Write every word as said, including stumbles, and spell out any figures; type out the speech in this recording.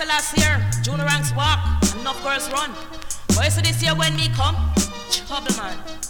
last year, junior ranks walk, and enough girls run. But you see this year when me come, trouble man.